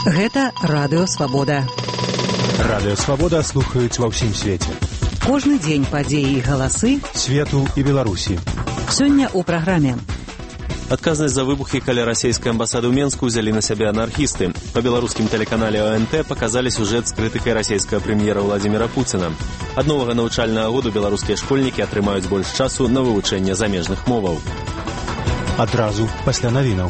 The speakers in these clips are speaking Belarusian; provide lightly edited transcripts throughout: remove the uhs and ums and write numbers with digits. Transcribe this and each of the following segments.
Гэта Радыё Свабода. Радыё Свабода слухаюць ва ўсім свеце. Кожны дзень падзеі і галасы свету і Беларусі. Сёння ў праграме. Адказнасць за выбухі каля расійскай амбасады ў Менску ўзялі на сябе анархісты. Па беларускім тэлеканале ОНТ паказалі сюжэт з крытыкай расійскага прэм'ера Владзіміра Пуціна. Ад новага навучальнага году беларускія школьнікі атрымаюць больш часу на вывучэнне замежных моваў. Адразу пасля навінаў.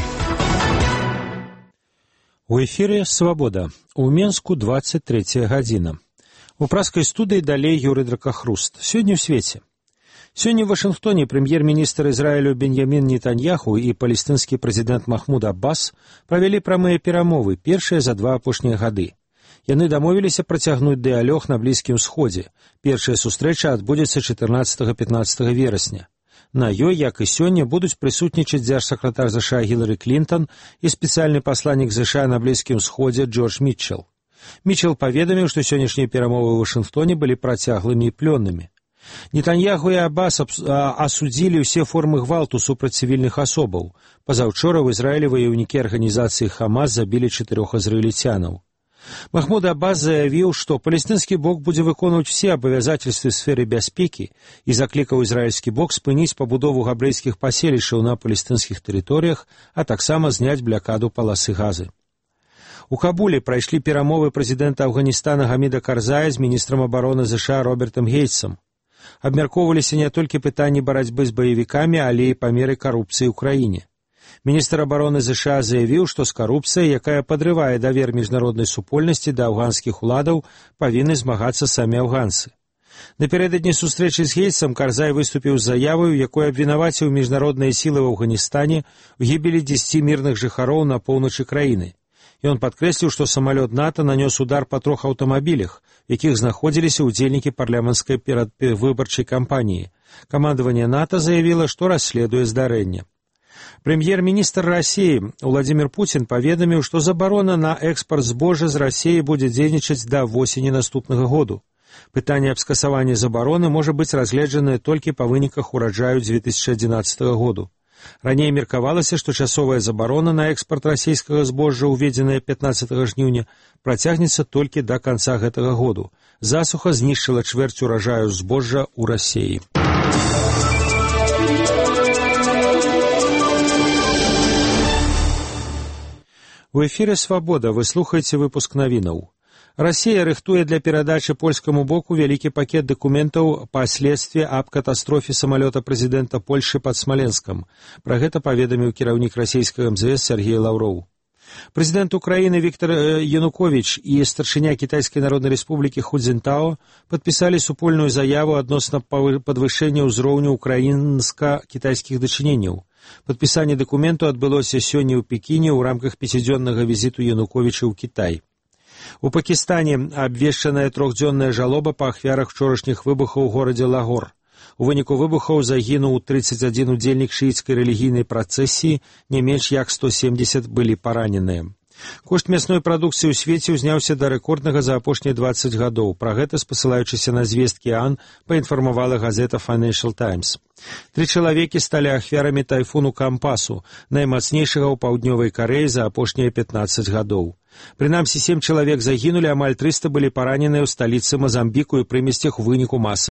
У эфіры «Свабода». У Менску 23 гадзіна. У праскай студыі далей Юрый Дракахруст. Сёння ў свеце. Сёння ў Вашынгтоне прэм'ер-міністр Ізраілю Беньямін Нетаньяху і палестынскі прэзідэнт Махмуд Аббас правялі прамыя перамовы, першыя за 2 апошнія гады. Яны дамовіліся працягнуць дыялог на Блізкім Сходзе. Першая сустрэча адбудзецца 14-15 верасня. На ёй, як і сёння, будуць прысутнічаць дзяржсакратар ЗША Гілары Клінтон і спецыяльны пасланнік ЗША на Блізкім Сходзе Джордж Мітчел. Мітчел паведаміў, што сённяшнія перамовы ў Вашынгтоне былі працяглымі і плённымі. Нетаньяху і Аббас асудзілі ўсе формы гвалту супраць цывільных асобаў. Пазаўчора ў Ізраілі ваяўнікі арганізацыі Хамас забілі 4 ізраільцянаў. Махмуд Аббас заявіў, што палестынскі бок будзе выконваць усе абавязательствы ў сферы бяспекі і заклікаў ізраільскі бок спыніць пабудову габрэйскіх паселішчаў на палестынскіх тэрыторыях, а таксама зняць блякаду паласы Газы. У Кабуле прайшлі перамовы прэзідэнта Афганістана Гаміда Карзая з міністрам абароны ЗША Робертам Гейтсам. Абмяркоўваліся не толькі пытанні барацьбы з баевікамі, але і памеры карупцыі ў краіне. Міністр абароны ЗША заявіў, што з карупцыяй, якая падрывае давер міжнароднай супольнасці да афганскіх уладаў, павінны змагацца самі афганцы. Напярэдадні сустрэчы з Гейтсам Карзай выступіў з заявай, у якой абвінаваціў міжнародныя сілы ў Афганістане ў гібелі 10 мірных жыхароў на поўначы краіны. Ён падкрэсліў, што самалёт НАТО нанёс удар па 3 аўтамабілях, у якіх знаходзіліся ўдзельнікі парламенцкай перадвыбарчай кампаніі. Камандаванне НАТО заявіла, што расследуе здарэнне. Прэм'ер-міністр Расіі Владзімір Пуцін паведаміў, што забарона на экспарт збожжа з Расіі будзе дзейнічаць да восені наступнага году. Пытанне аб скасаванні забароны можа быць разгледжанае толькі па выніках ураджаю 2011 году. Раней меркавалася, што часовая забарона на экспарт расійскага збожжа, уведзеная 15 жніўня, працягнецца толькі да канца гэтага году. Засуха знішчыла чвэрць ураджаю збожжа ў Расіі. У эфіры «Свабода» вы слухаеце выпуск навінаў. Расія рыхтуе для перадачы польскаму боку вялікі пакет дакументаў па следстве аб катастрофе самалёта прэзідэнта Польшы пад Смаленскам. Пра гэта паведаміў кіраўнік расійскага МЗС Сергей Лаўроў. Прэзідэнт Украіны Віктор Януковіч і старшыня Кітайскай Народнай Рэспублікі Ху Цзінтао падпісалі супольную заяву адносна падвышэння ўзроўню украінска-кітайскіх дачыненняў. Падпісанне дакументу адбылося сёння ў Пекіне ў рамках 5-дзённага візіту Януковіча ў Кітай. У Пакістане абвешчаная 3-дзённая жалоба па ахвярах учорашніх выбухаў у горадзе Лагор. У выніку выбухаў загінуў 31 удзельнік шыіцкай рэлігійнай працэсіі, не менш як 170 былі параненыя. Кошт мясной прадукцыі ў свеце ўзняўся да рэкорднага за апошнія 20 гадоў. Пра гэта, спасылаючыся на звесткі АН, паінфармавала газета Financial Times. 3 чалавекі сталі ахвярамі тайфуну Кампасу, наймацнейшага ў паўднёвай Карэі за апошнія 15 гадоў. Прынамсі, 7 чалавек загінулі, амаль 300 былі параненыя ў сталіцы Мазамбіку і прымесцях у выніку масавых